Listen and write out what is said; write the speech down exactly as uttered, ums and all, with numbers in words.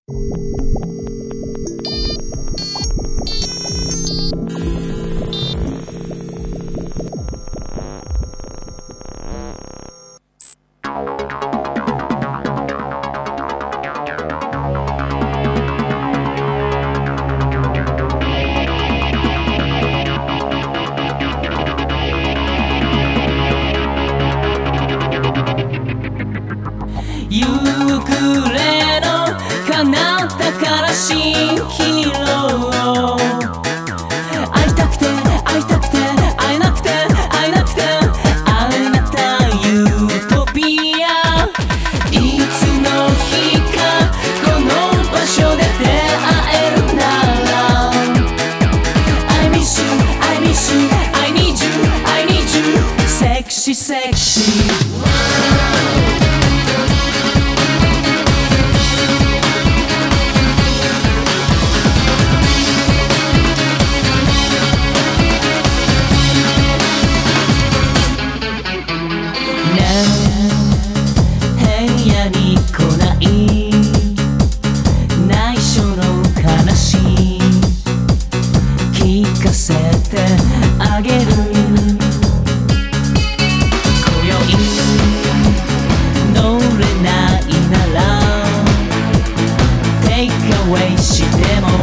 夕暮れの彼方から蜃気楼、会いたくて会いたくて会えなくて会えなくてあなたユートピア、いつの日かこの場所で出会えるなら I miss you, I miss you, I need you, I need you セクシーセクシー内緒の話聞かせてあげる、今宵乗れないなら Take away しても